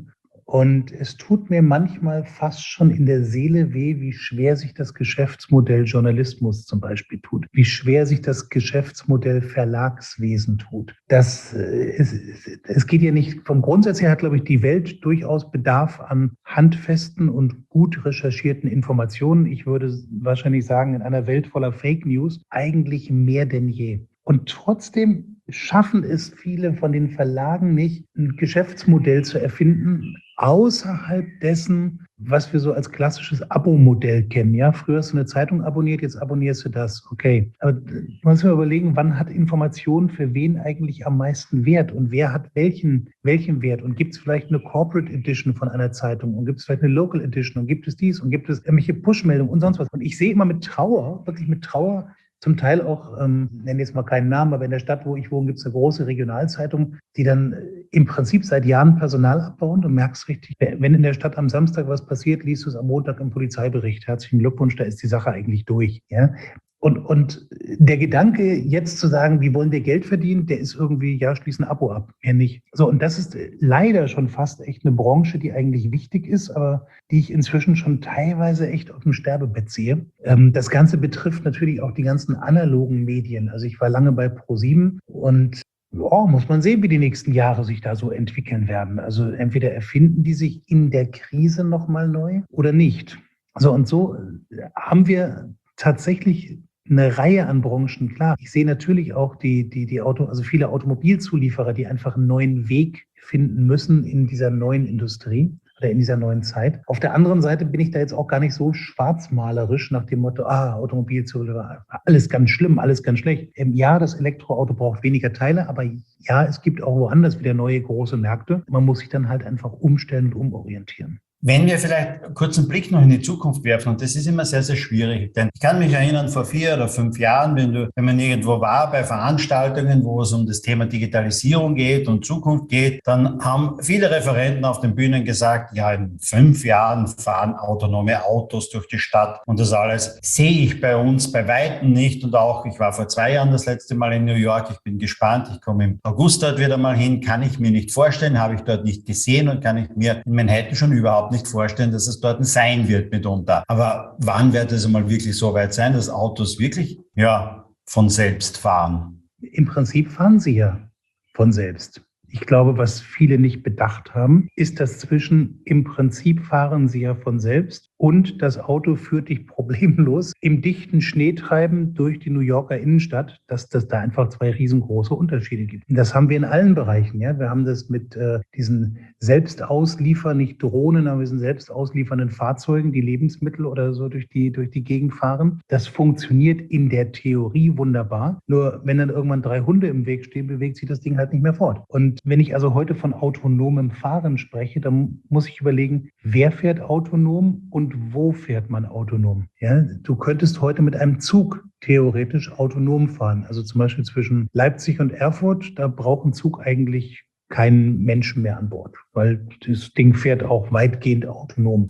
Und es tut mir manchmal fast schon in der Seele weh, wie schwer sich das Geschäftsmodell Journalismus zum Beispiel tut, wie schwer sich das Geschäftsmodell Verlagswesen tut. Das, äh, es, es geht ja nicht, vom Grundsatz her hat, glaube ich, die Welt durchaus Bedarf an handfesten und gut recherchierten Informationen. Ich würde wahrscheinlich sagen, in einer Welt voller Fake News eigentlich mehr denn je. Und trotzdem schaffen es viele von den Verlagen nicht, ein Geschäftsmodell zu erfinden, außerhalb dessen, was wir so als klassisches Abo-Modell kennen. Ja, früher hast du eine Zeitung abonniert, jetzt abonnierst du das. Okay. Aber du musst dir überlegen, wann hat Information für wen eigentlich am meisten Wert und wer hat welchen, welchen Wert? Und gibt es vielleicht eine Corporate Edition von einer Zeitung und gibt es vielleicht eine Local Edition und gibt es dies und gibt es irgendwelche Push-Meldungen und sonst was? Und ich sehe immer mit Trauer, wirklich mit Trauer, zum Teil auch, ähm, nenne jetzt mal keinen Namen, aber in der Stadt, wo ich wohne, gibt es eine große Regionalzeitung, die dann im Prinzip seit Jahren Personal abbauen. Du merkst richtig, wenn in der Stadt am Samstag was passiert, liest du es am Montag im Polizeibericht. Herzlichen Glückwunsch, da ist die Sache eigentlich durch. Ja? Und, und der Gedanke, jetzt zu sagen, wie wollen wir Geld verdienen, der ist irgendwie, ja, schließ ein Abo ab, mehr nicht. So, und das ist leider schon fast echt eine Branche, die eigentlich wichtig ist, aber die ich inzwischen schon teilweise echt auf dem Sterbebett sehe. Ähm, das Ganze betrifft natürlich auch die ganzen analogen Medien. Also ich war lange bei ProSieben und oh, muss man sehen, wie die nächsten Jahre sich da so entwickeln werden. Also entweder erfinden die sich in der Krise nochmal neu oder nicht. So, und so haben wir tatsächlich eine Reihe an Branchen, klar. Ich sehe natürlich auch die, die, die Auto, also viele Automobilzulieferer, die einfach einen neuen Weg finden müssen in dieser neuen Industrie oder in dieser neuen Zeit. Auf der anderen Seite bin ich da jetzt auch gar nicht so schwarzmalerisch nach dem Motto, ah, Automobilzulieferer, alles ganz schlimm, alles ganz schlecht. Ja, das Elektroauto braucht weniger Teile, aber ja, es gibt auch woanders wieder neue große Märkte. Man muss sich dann halt einfach umstellen und umorientieren. Wenn wir vielleicht kurz einen Blick noch in die Zukunft werfen, und das ist immer sehr, sehr schwierig, denn ich kann mich erinnern, vor vier oder fünf Jahren, wenn du, wenn man irgendwo war bei Veranstaltungen, wo es um das Thema Digitalisierung geht und Zukunft geht, dann haben viele Referenten auf den Bühnen gesagt, ja, in fünf Jahren fahren autonome Autos durch die Stadt und das alles sehe ich bei uns bei Weitem nicht. Und auch, ich war vor zwei Jahren das letzte Mal in New York, ich bin gespannt, ich komme im August dort wieder mal hin, kann ich mir nicht vorstellen, habe ich dort nicht gesehen und kann ich mir in Manhattan schon überhaupt nicht vorstellen, dass es dort sein wird mitunter. Aber wann wird es einmal wirklich so weit sein, dass Autos wirklich, ja, von selbst fahren? Im Prinzip fahren sie ja von selbst. Ich glaube, was viele nicht bedacht haben, ist, dass zwischen im Prinzip fahren sie ja von selbst und das Auto führt dich problemlos im dichten Schneetreiben durch die New Yorker Innenstadt, dass das da einfach zwei riesengroße Unterschiede gibt. Und das haben wir in allen Bereichen. Ja, wir haben das mit äh, diesen Selbstausliefer, nicht Drohnen, aber diesen selbstausliefernden Fahrzeugen, die Lebensmittel oder so durch die durch die Gegend fahren. Das funktioniert in der Theorie wunderbar. Nur wenn dann irgendwann drei Hunde im Weg stehen, bewegt sich das Ding halt nicht mehr fort. Und wenn ich also heute von autonomem Fahren spreche, dann muss ich überlegen, wer fährt autonom und wo fährt man autonom? Ja, du könntest heute mit einem Zug theoretisch autonom fahren. Also zum Beispiel zwischen Leipzig und Erfurt, da braucht ein Zug eigentlich keinen Menschen mehr an Bord, weil das Ding fährt auch weitgehend autonom.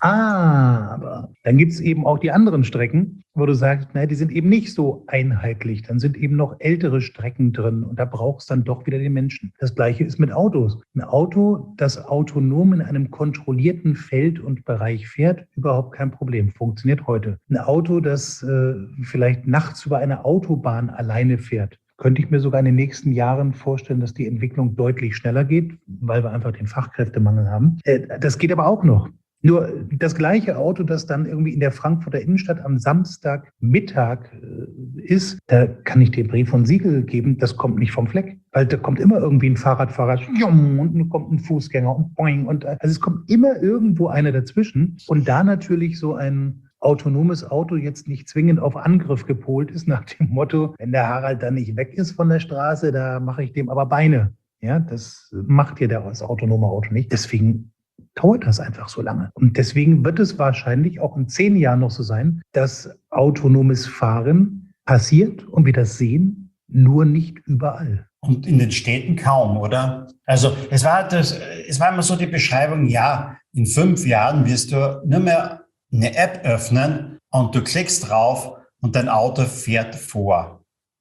Aber dann gibt es eben auch die anderen Strecken, wo du sagst, naja, die sind eben nicht so einheitlich. Dann sind eben noch ältere Strecken drin und da brauchst dann doch wieder den Menschen. Das Gleiche ist mit Autos. Ein Auto, das autonom in einem kontrollierten Feld und Bereich fährt, überhaupt kein Problem. Funktioniert heute. Ein Auto, das äh, vielleicht nachts über eine Autobahn alleine fährt, könnte ich mir sogar in den nächsten Jahren vorstellen, dass die Entwicklung deutlich schneller geht, weil wir einfach den Fachkräftemangel haben. Das geht aber auch noch. Nur das gleiche Auto, das dann irgendwie in der Frankfurter Innenstadt am Samstagmittag ist, da kann ich den Brief von Siegel geben, das kommt nicht vom Fleck. Weil da kommt immer irgendwie ein Fahrradfahrer und dann kommt ein Fußgänger und boing. Und also es kommt immer irgendwo einer dazwischen. Und da natürlich so ein autonomes Auto jetzt nicht zwingend auf Angriff gepolt ist, nach dem Motto, wenn der Harald dann nicht weg ist von der Straße, da mache ich dem aber Beine. Ja, das macht ja das autonome Auto nicht. Deswegen dauert das einfach so lange. Und deswegen wird es wahrscheinlich auch in zehn Jahren noch so sein, dass autonomes Fahren passiert und wir das sehen, nur nicht überall. Und in den Städten kaum, oder? Also es war, das, es war immer so die Beschreibung, ja, in fünf Jahren wirst du nur mehr eine App öffnen und du klickst drauf und dein Auto fährt vor.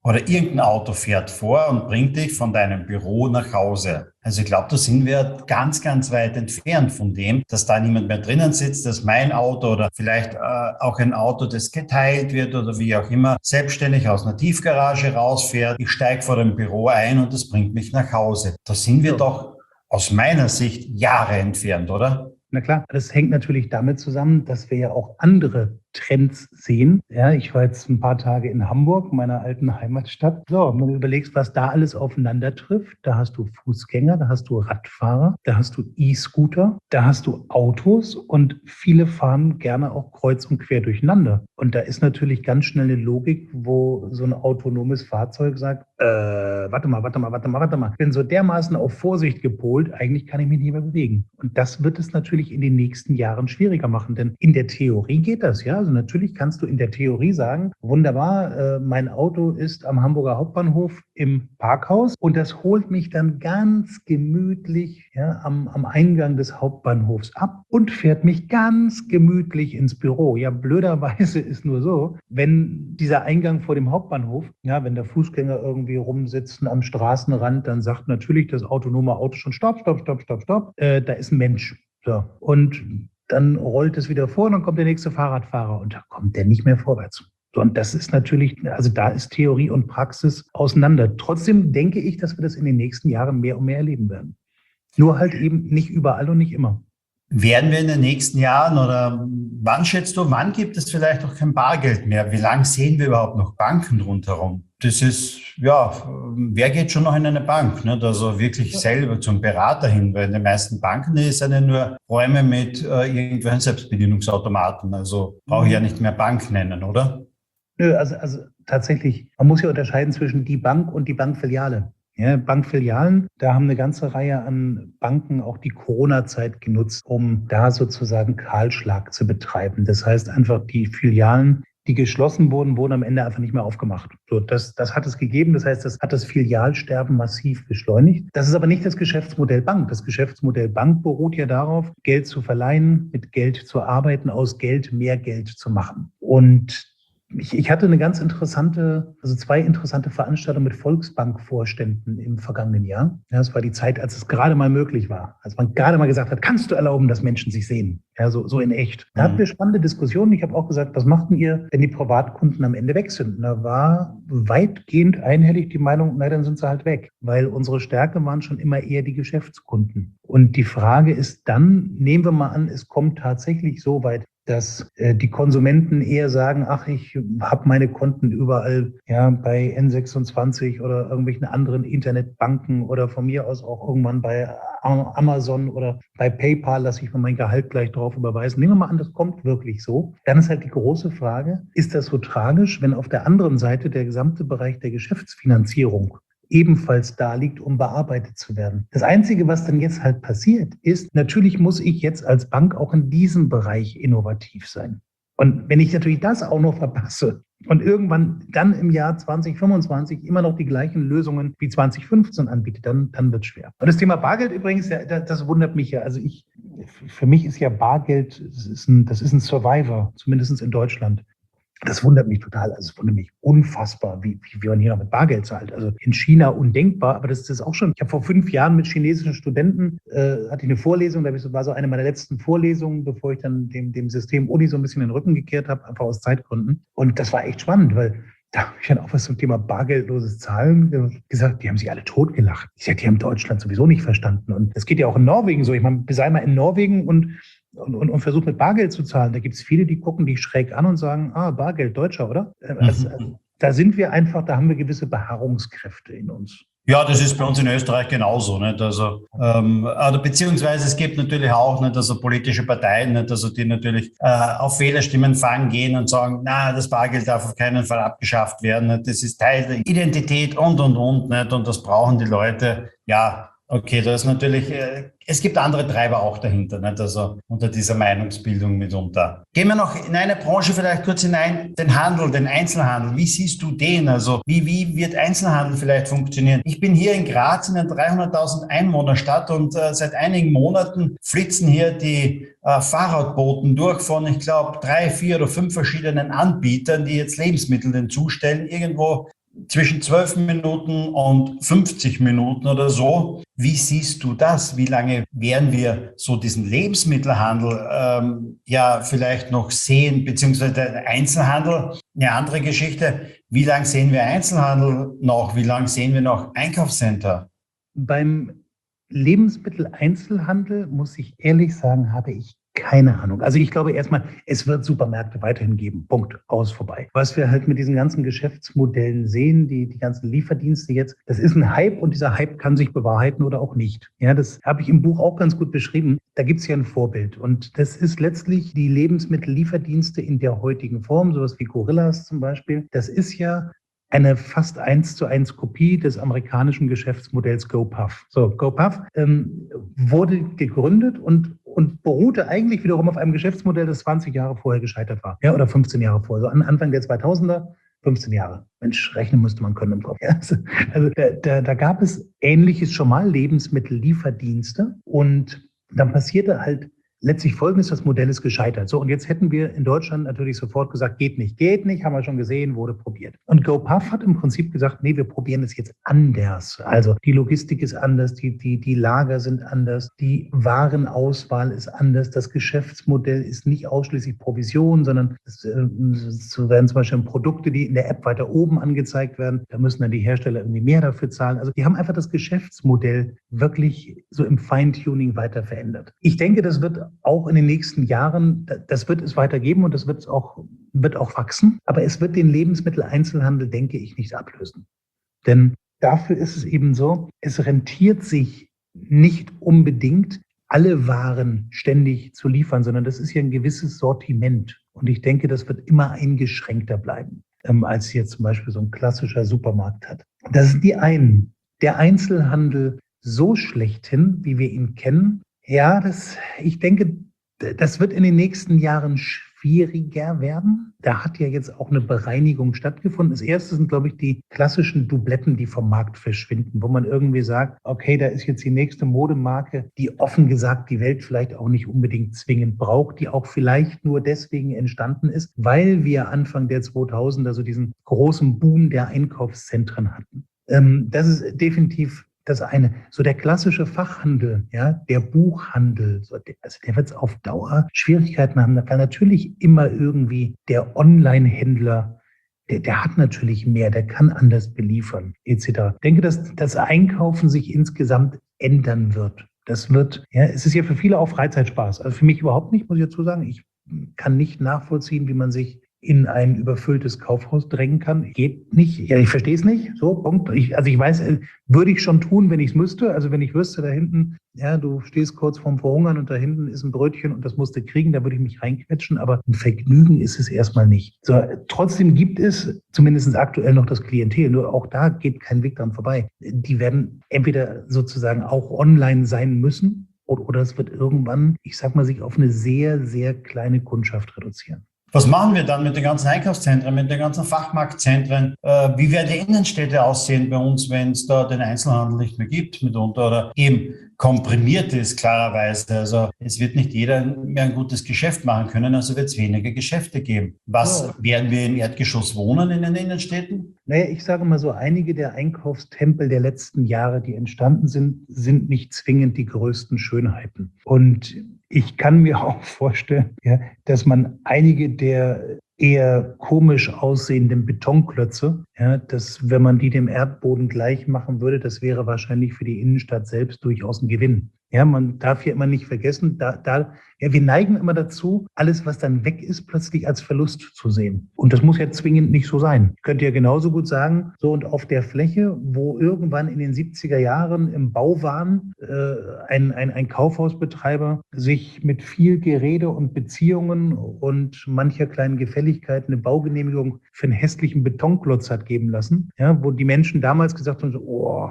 oder irgendein Auto fährt vor und bringt dich von deinem Büro nach Hause. Also ich glaube, da sind wir ganz, ganz weit entfernt von dem, dass da niemand mehr drinnen sitzt, dass mein Auto oder vielleicht äh, auch ein Auto, das geteilt wird oder wie auch immer, selbstständig aus einer Tiefgarage rausfährt. Ich steige vor dem Büro ein und das bringt mich nach Hause. Da sind wir doch aus meiner Sicht Jahre entfernt, oder? Na klar, das hängt natürlich damit zusammen, dass wir ja auch andere Trends sehen. Ja, ich war jetzt ein paar Tage in Hamburg, meiner alten Heimatstadt. So, wenn du überlegst, was da alles aufeinander trifft, da hast du Fußgänger, da hast du Radfahrer, da hast du E-Scooter, da hast du Autos und viele fahren gerne auch kreuz und quer durcheinander. Und da ist natürlich ganz schnell eine Logik, wo so ein autonomes Fahrzeug sagt, äh, warte mal, warte mal, warte mal, warte mal. Ich bin so dermaßen auf Vorsicht gepolt, eigentlich kann ich mich nicht mehr bewegen. Und das wird es natürlich in den nächsten Jahren schwieriger machen, denn in der Theorie geht das, ja. Also natürlich kannst du in der Theorie sagen, wunderbar, äh, mein Auto ist am Hamburger Hauptbahnhof im Parkhaus und das holt mich dann ganz gemütlich ja, am, am Eingang des Hauptbahnhofs ab und fährt mich ganz gemütlich ins Büro. Ja, blöderweise ist nur so, wenn dieser Eingang vor dem Hauptbahnhof, ja, wenn da Fußgänger irgendwie rumsitzen am Straßenrand, dann sagt natürlich das autonome Auto schon Stopp, Stopp, Stopp, Stopp, Stopp, äh, da ist ein Mensch. So. Und dann rollt es wieder vor und dann kommt der nächste Fahrradfahrer und da kommt der nicht mehr vorwärts. So, und das ist natürlich, also da ist Theorie und Praxis auseinander. Trotzdem denke ich, dass wir das in den nächsten Jahren mehr und mehr erleben werden. Nur halt eben nicht überall und nicht immer. Werden wir in den nächsten Jahren oder wann schätzt du, wann gibt es vielleicht auch kein Bargeld mehr? Wie lange sehen wir überhaupt noch Banken rundherum? Das ist, ja, wer geht schon noch in eine Bank? Nicht? Also wirklich selber zum Berater hin, weil in den meisten Banken ist ja nur Räume mit äh, irgendwelchen Selbstbedienungsautomaten. Also brauche ich ja nicht mehr Bank nennen, oder? Nö, also, also tatsächlich, man muss ja unterscheiden zwischen die Bank und die Bankfiliale. Ja, Bankfilialen, da haben eine ganze Reihe an Banken auch die Corona-Zeit genutzt, um da sozusagen Kahlschlag zu betreiben. Das heißt einfach, die Filialen, die geschlossen wurden, wurden am Ende einfach nicht mehr aufgemacht. So, das, das hat es gegeben. Das heißt, das hat das Filialsterben massiv beschleunigt. Das ist aber nicht das Geschäftsmodell Bank. Das Geschäftsmodell Bank beruht ja darauf, Geld zu verleihen, mit Geld zu arbeiten, aus Geld mehr Geld zu machen. Und Ich, ich hatte eine ganz interessante, also zwei interessante Veranstaltungen mit Volksbank-Vorständen im vergangenen Jahr. Ja, das war die Zeit, als es gerade mal möglich war. Als man gerade mal gesagt hat, kannst du erlauben, dass Menschen sich sehen? Ja, so, so in echt. Da hatten wir spannende Diskussionen. Ich habe auch gesagt, was macht denn ihr, wenn die Privatkunden am Ende weg sind? Und da war weitgehend einhellig die Meinung, na, dann sind sie halt weg. Weil unsere Stärke waren schon immer eher die Geschäftskunden. Und die Frage ist dann, nehmen wir mal an, es kommt tatsächlich so weit, dass äh, die Konsumenten eher sagen, ach, ich habe meine Konten überall ja bei N sechsundzwanzig oder irgendwelchen anderen Internetbanken oder von mir aus auch irgendwann bei Amazon oder bei PayPal lasse ich mir mein Gehalt gleich drauf überweisen. Nehmen wir mal an, das kommt wirklich so. Dann ist halt die große Frage, ist das so tragisch, wenn auf der anderen Seite der gesamte Bereich der Geschäftsfinanzierung ebenfalls da liegt, um bearbeitet zu werden. Das Einzige, was dann jetzt halt passiert, ist, natürlich muss ich jetzt als Bank auch in diesem Bereich innovativ sein. Und wenn ich natürlich das auch noch verpasse und irgendwann dann im Jahr zwanzig fünfundzwanzig immer noch die gleichen Lösungen wie zwanzig fünfzehn anbiete, dann, dann wird es schwer. Und das Thema Bargeld übrigens, ja, das wundert mich ja. Also ich, für mich ist ja Bargeld, das ist ein, das ist ein Survivor, zumindest in Deutschland. Das wundert mich total. Also es wundert mich unfassbar, wie, wie, wie man hier noch mit Bargeld zahlt. Also in China undenkbar, aber das ist auch schon. Ich habe vor fünf Jahren mit chinesischen Studenten, äh, hatte ich eine Vorlesung, da war so eine meiner letzten Vorlesungen, bevor ich dann dem, dem System Uni so ein bisschen den Rücken gekehrt habe, einfach aus Zeitgründen. Und das war echt spannend, weil da habe ich dann auch was zum Thema bargeldloses Zahlen gesagt, die haben sich alle totgelacht. Ich sage, die haben Deutschland sowieso nicht verstanden. Und das geht ja auch in Norwegen so. Ich meine, sei mal in Norwegen und Und, und, und versucht mit Bargeld zu zahlen. Da gibt es viele, die gucken dich schräg an und sagen, ah, Bargeld, Deutscher, oder? Also, also, da sind wir einfach, da haben wir gewisse Beharrungskräfte in uns. Ja, das ist bei uns in Österreich genauso. Nicht? Also, ähm, oder beziehungsweise es gibt natürlich auch nicht, also politische Parteien, nicht? Also die natürlich äh, auf Wählerstimmen fangen gehen und sagen, na, das Bargeld darf auf keinen Fall abgeschafft werden. Nicht? Das ist Teil der Identität und, und, und. Nicht? Und das brauchen die Leute, ja. Okay, da ist natürlich, äh, es gibt andere Treiber auch dahinter, nicht? Also unter dieser Meinungsbildung mitunter. Gehen wir noch in eine Branche vielleicht kurz hinein, den Handel, den Einzelhandel. Wie siehst du den? Also wie, wie wird Einzelhandel vielleicht funktionieren? Ich bin hier in Graz in einer dreihunderttausend Einwohnerstadt und äh, seit einigen Monaten flitzen hier die äh, Fahrradboten durch von, ich glaube, drei, vier oder fünf verschiedenen Anbietern, die jetzt Lebensmittel hinzustellen, irgendwo zwischen zwölf Minuten und fünfzig Minuten oder so. Wie siehst du das? Wie lange werden wir so diesen Lebensmittelhandel ähm, ja vielleicht noch sehen, beziehungsweise der Einzelhandel? Eine andere Geschichte. Wie lange sehen wir Einzelhandel noch? Wie lange sehen wir noch Einkaufscenter? Beim Lebensmitteleinzelhandel, muss ich ehrlich sagen, habe ich keine Ahnung. Also ich glaube erstmal, es wird Supermärkte weiterhin geben. Punkt. Aus, vorbei. Was wir halt mit diesen ganzen Geschäftsmodellen sehen, die, die ganzen Lieferdienste jetzt, das ist ein Hype und dieser Hype kann sich bewahrheiten oder auch nicht. Ja, das habe ich im Buch auch ganz gut beschrieben. Da gibt es ja ein Vorbild und das ist letztlich die Lebensmittellieferdienste in der heutigen Form, sowas wie Gorillas zum Beispiel. Das ist ja eine fast eins zu eins Kopie des amerikanischen Geschäftsmodells GoPuff. So, GoPuff ähm, wurde gegründet und, und beruhte eigentlich wiederum auf einem Geschäftsmodell, das zwanzig Jahre vorher gescheitert war. Ja, oder fünfzehn Jahre vorher. So an Anfang der zweitausender, fünfzehn Jahre. Mensch, rechnen müsste man können im Kopf. Ja, also also da, da, da gab es Ähnliches schon mal, Lebensmittellieferdienste. Und dann passierte halt letztlich Folgendes: Das Modell ist gescheitert. So, und jetzt hätten wir in Deutschland natürlich sofort gesagt, geht nicht, geht nicht, haben wir schon gesehen, wurde probiert. Und GoPuff hat im Prinzip gesagt, nee, wir probieren es jetzt anders. Also die Logistik ist anders, die, die, die Lager sind anders, die Warenauswahl ist anders, das Geschäftsmodell ist nicht ausschließlich Provision, sondern es, äh, so werden zum Beispiel Produkte, die in der App weiter oben angezeigt werden, da müssen dann die Hersteller irgendwie mehr dafür zahlen. Also die haben einfach das Geschäftsmodell wirklich so im Feintuning weiter verändert. Ich denke, das wird auch in den nächsten Jahren, das wird es weitergeben und das wird auch, wird auch wachsen. Aber es wird den Lebensmitteleinzelhandel, denke ich, nicht ablösen. Denn dafür ist es eben so, es rentiert sich nicht unbedingt, alle Waren ständig zu liefern, sondern das ist ja ein gewisses Sortiment. Und ich denke, das wird immer eingeschränkter bleiben, ähm, als jetzt zum Beispiel so ein klassischer Supermarkt hat. Das sind die einen. Der Einzelhandel so schlechthin, wie wir ihn kennen, ja, das, ich denke, das wird in den nächsten Jahren schwieriger werden. Da hat ja jetzt auch eine Bereinigung stattgefunden. Das erste sind, glaube ich, die klassischen Dubletten, die vom Markt verschwinden, wo man irgendwie sagt, okay, da ist jetzt die nächste Modemarke, die offen gesagt die Welt vielleicht auch nicht unbedingt zwingend braucht, die auch vielleicht nur deswegen entstanden ist, weil wir Anfang der zweitausender so diesen großen Boom der Einkaufszentren hatten. Ähm, das ist definitiv das eine. So der klassische Fachhandel, ja, der Buchhandel, so der, also der wird auf Dauer Schwierigkeiten haben, weil natürlich immer irgendwie der Online-Händler, der, der hat natürlich mehr, der kann anders beliefern, et cetera. Ich denke, dass das Einkaufen sich insgesamt ändern wird. Das wird, ja, es ist ja für viele auch Freizeitspaß. Also für mich überhaupt nicht, muss ich dazu sagen. Ich kann nicht nachvollziehen, wie man sich in ein überfülltes Kaufhaus drängen kann. Geht nicht. Ja, ich verstehe es nicht. So, Punkt. Ich, also ich weiß, würde ich schon tun, wenn ich es müsste. Also wenn ich wüsste, da hinten, ja, du stehst kurz vorm Verhungern und da hinten ist ein Brötchen und das musst du kriegen, da würde ich mich reinquetschen. Aber ein Vergnügen ist es erstmal nicht. So, trotzdem gibt es zumindest aktuell noch das Klientel. Nur auch da geht kein Weg dran vorbei. Die werden entweder sozusagen auch online sein müssen oder, oder es wird irgendwann, ich sag mal, sich auf eine sehr, sehr kleine Kundschaft reduzieren. Was machen wir dann mit den ganzen Einkaufszentren, mit den ganzen Fachmarktzentren? Äh, wie werden die Innenstädte aussehen bei uns, wenn es da den Einzelhandel nicht mehr gibt mitunter oder eben komprimiert ist, klarerweise. Also es wird nicht jeder mehr ein gutes Geschäft machen können, also wird es weniger Geschäfte geben. Was, ja. Werden wir im Erdgeschoss wohnen in den Innenstädten? Naja, ich sage mal so, einige der Einkaufstempel der letzten Jahre, die entstanden sind, sind nicht zwingend die größten Schönheiten. Und ich kann mir auch vorstellen, ja, dass man einige der eher komisch aussehenden Betonklötze, ja, dass wenn man die dem Erdboden gleich machen würde, das wäre wahrscheinlich für die Innenstadt selbst durchaus ein Gewinn. Ja, man darf hier immer nicht vergessen, da, da, ja, wir neigen immer dazu, alles, was dann weg ist, plötzlich als Verlust zu sehen. Und das muss ja zwingend nicht so sein. Ich könnte ja genauso gut sagen, so und auf der Fläche, wo irgendwann in den siebziger Jahren im Bauwahn äh, ein, ein, ein Kaufhausbetreiber sich mit viel Gerede und Beziehungen und mancher kleinen Gefälligkeit eine Baugenehmigung für einen hässlichen Betonklotz hat geben lassen, ja, wo die Menschen damals gesagt haben, so, oh,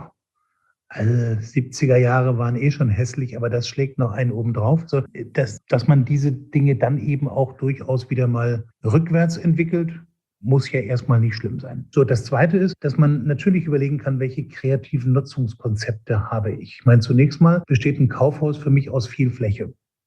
also siebziger Jahre waren eh schon hässlich, aber das schlägt noch einen oben drauf. So, dass, dass man diese Dinge dann eben auch durchaus wieder mal rückwärts entwickelt, muss ja erstmal nicht schlimm sein. So, das Zweite ist, dass man natürlich überlegen kann, welche kreativen Nutzungskonzepte habe ich. Ich meine, zunächst mal besteht ein Kaufhaus für mich aus viel Fläche.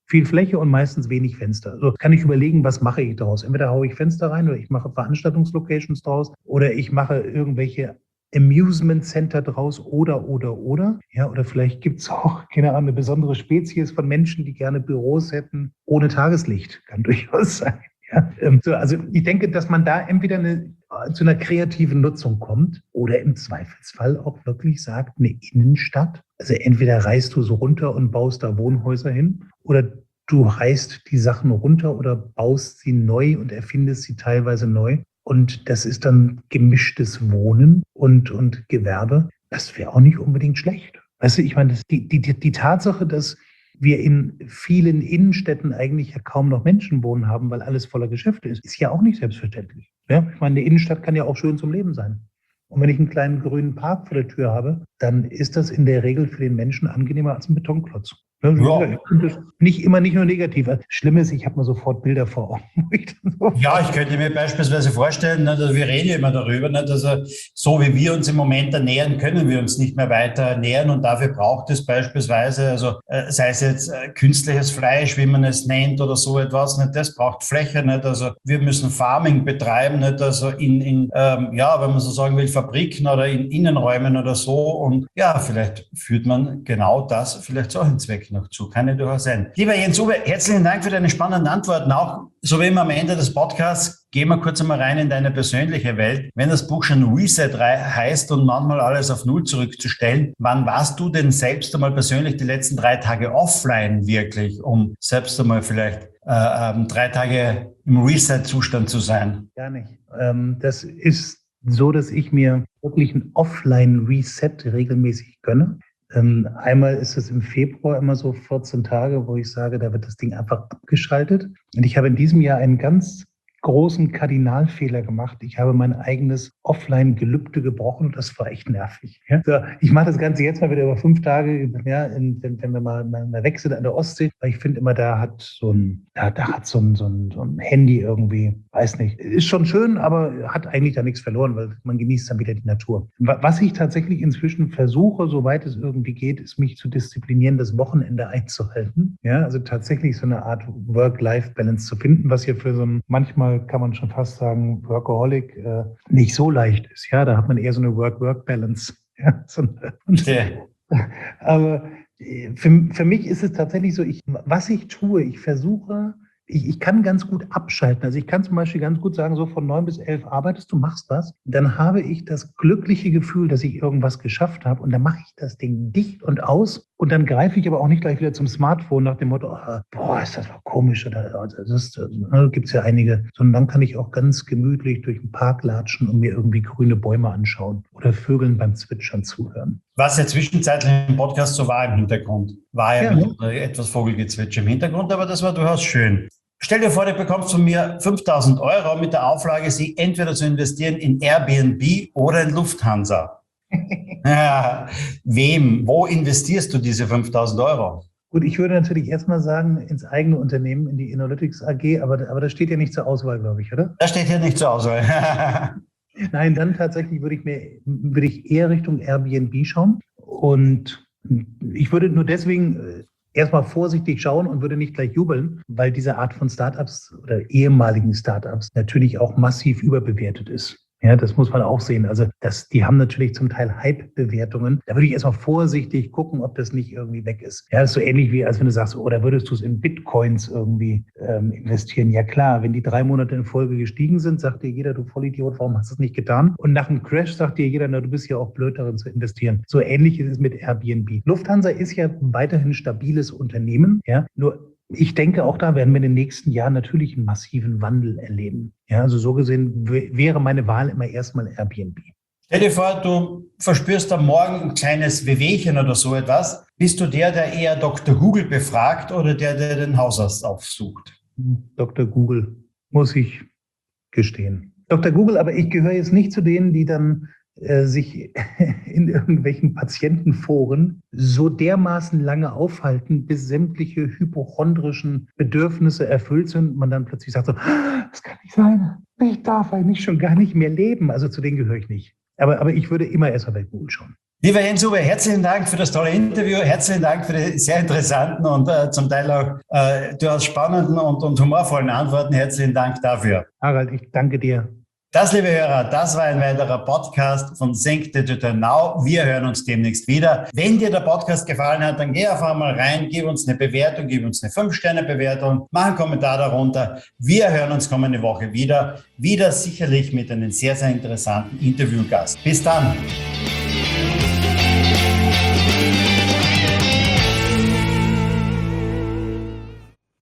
viel Fläche und meistens wenig Fenster. Also kann ich überlegen, was mache ich daraus? Entweder haue ich Fenster rein oder ich mache Veranstaltungslocations draus oder ich mache irgendwelche Amusement Center draus oder, oder, oder. Ja, oder vielleicht gibt es auch, keine Ahnung, eine besondere Spezies von Menschen, die gerne Büros hätten ohne Tageslicht. Kann durchaus sein. Ja, ähm, so, also ich denke, dass man da entweder eine, zu einer kreativen Nutzung kommt oder im Zweifelsfall auch wirklich sagt, eine Innenstadt. Also entweder reißt du so runter und baust da Wohnhäuser hin oder du reißt die Sachen runter oder baust sie neu und erfindest sie teilweise neu. Und das ist dann gemischtes Wohnen und, und Gewerbe. Das wäre auch nicht unbedingt schlecht. Weißt du, ich meine, das, die, die, die Tatsache, dass wir in vielen Innenstädten eigentlich ja kaum noch Menschen wohnen haben, weil alles voller Geschäfte ist, ist ja auch nicht selbstverständlich. Ja, ich meine, eine Innenstadt kann ja auch schön zum Leben sein. Und wenn ich einen kleinen grünen Park vor der Tür habe, dann ist das in der Regel für den Menschen angenehmer als ein Betonklotz. Ja. Ich finde das nicht immer nicht nur negativ. Das Schlimme ist, ich habe mir sofort Bilder vor Augen. Ja, ich könnte mir beispielsweise vorstellen, also wir reden ja immer darüber, also so wie wir uns im Moment ernähren, können wir uns nicht mehr weiter ernähren und dafür braucht es beispielsweise, also sei es jetzt künstliches Fleisch, wie man es nennt oder so etwas, nicht, das braucht Fläche, nicht, also wir müssen Farming betreiben, nicht, also in, in ähm, ja, wenn man so sagen will, Fabriken oder in Innenräumen oder so und ja, vielleicht führt man genau das vielleicht solchen Zweck noch zu. Kann ja durchaus sein. Lieber Jens-Uwe, herzlichen Dank für deine spannenden Antworten. Auch so wie immer am Ende des Podcasts, gehen wir kurz einmal rein in deine persönliche Welt. Wenn das Buch schon Reset heißt und manchmal alles auf Null zurückzustellen, wann warst du denn selbst einmal persönlich die letzten drei Tage offline wirklich, um selbst einmal vielleicht äh, ähm, drei Tage im Reset-Zustand zu sein? Gar nicht. Ähm, das ist so, dass ich mir wirklich ein Offline-Reset regelmäßig gönne. Ähm, einmal ist es im Februar immer so vierzehn Tage, wo ich sage, da wird das Ding einfach abgeschaltet. Und ich habe in diesem Jahr einen ganz großen Kardinalfehler gemacht. Ich habe mein eigenes Offline-Gelübde gebrochen und das war echt nervig. Ja? So, ich mache das Ganze jetzt mal wieder über fünf Tage, ja, in, wenn, wenn wir mal, mal weg sind an der Ostsee, weil ich finde immer, da hat so ein, da, da hat so ein, so, ein, so ein Handy irgendwie, weiß nicht, ist schon schön, aber hat eigentlich da nichts verloren, weil man genießt dann wieder die Natur. Was ich tatsächlich inzwischen versuche, soweit es irgendwie geht, ist mich zu disziplinieren, das Wochenende einzuhalten. Ja, also tatsächlich so eine Art Work-Life-Balance zu finden, was hier für so ein manchmal kann man schon fast sagen, Workaholic äh, nicht so leicht ist. Ja, da hat man eher so eine Work-Work-Balance. Ja, so eine, okay. Aber für, für mich ist es tatsächlich so, ich, was ich tue, ich versuche, ich, ich kann ganz gut abschalten. Also ich kann zum Beispiel ganz gut sagen, so von neun bis elf arbeitest du, machst was. Dann habe ich das glückliche Gefühl, dass ich irgendwas geschafft habe und dann mache ich das Ding dicht und aus und dann greife ich aber auch nicht gleich wieder zum Smartphone nach dem Motto, oh, boah, ist das mal komisch oder das ist, da gibt es ja einige, sondern dann kann ich auch ganz gemütlich durch den Park latschen und mir irgendwie grüne Bäume anschauen oder Vögeln beim Zwitschern zuhören. Was ja zwischenzeitlich im Podcast so war im Hintergrund, war ja, ja. etwas Vogelgezwitscher im Hintergrund, aber das war durchaus schön. Stell dir vor, du bekommst von mir fünftausend Euro mit der Auflage, sie entweder zu investieren in Airbnb oder in Lufthansa. Ja, wem, wo investierst du diese fünftausend Euro? Gut, ich würde natürlich erstmal sagen, ins eigene Unternehmen, in die Innolytics A G, aber, aber das steht ja nicht zur Auswahl, glaube ich, oder? Das steht hier nicht zur Auswahl. Nein, dann tatsächlich würde ich mir, würde ich eher Richtung Airbnb schauen und ich würde nur deswegen erstmal vorsichtig schauen und würde nicht gleich jubeln, weil diese Art von Startups oder ehemaligen Startups natürlich auch massiv überbewertet ist. Ja, das muss man auch sehen. Also das, die haben natürlich zum Teil Hype-Bewertungen. Da würde ich erstmal vorsichtig gucken, ob das nicht irgendwie weg ist. Ja, das ist so ähnlich wie, als wenn du sagst, oder würdest du es in Bitcoins irgendwie ähm, investieren? Ja klar, wenn die drei Monate in Folge gestiegen sind, sagt dir jeder, du Vollidiot, warum hast du es nicht getan? Und nach einem Crash sagt dir jeder, na, du bist ja auch blöd darin zu investieren. So ähnlich ist es mit Airbnb. Lufthansa ist ja weiterhin ein stabiles Unternehmen. Ja, nur ich denke, auch da werden wir in den nächsten Jahren natürlich einen massiven Wandel erleben. Ja, also so gesehen w- wäre meine Wahl immer erstmal Airbnb. Stell dir vor, du verspürst am Morgen ein kleines Wehwehchen oder so etwas. Bist du der, der eher Doktor Google befragt oder der, der den Hausarzt aufsucht? Doktor Google, muss ich gestehen. Doktor Google, aber ich gehöre jetzt nicht zu denen, die dann äh, sich in irgendwelchen Patientenforen so dermaßen lange aufhalten, bis sämtliche hypochondrischen Bedürfnisse erfüllt sind und man dann plötzlich sagt so, das kann nicht sein, ich darf eigentlich schon gar nicht mehr leben. Also zu denen gehöre ich nicht. Aber, aber ich würde immer erst mal bei Google schauen. Lieber Jens-Uwe, herzlichen Dank für das tolle Interview, herzlichen Dank für die sehr interessanten und äh, zum Teil auch äh, durchaus spannenden und, und humorvollen Antworten. Herzlichen Dank dafür. Harald, ich danke dir. Das, liebe Hörer, das war ein weiterer Podcast von Think Digital Now. Wir hören uns demnächst wieder. Wenn dir der Podcast gefallen hat, dann geh einfach mal rein, gib uns eine Bewertung, gib uns eine fünf Sterne Bewertung, mach einen Kommentar darunter. Wir hören uns kommende Woche wieder. Wieder sicherlich mit einem sehr, sehr interessanten Interviewgast. Bis dann.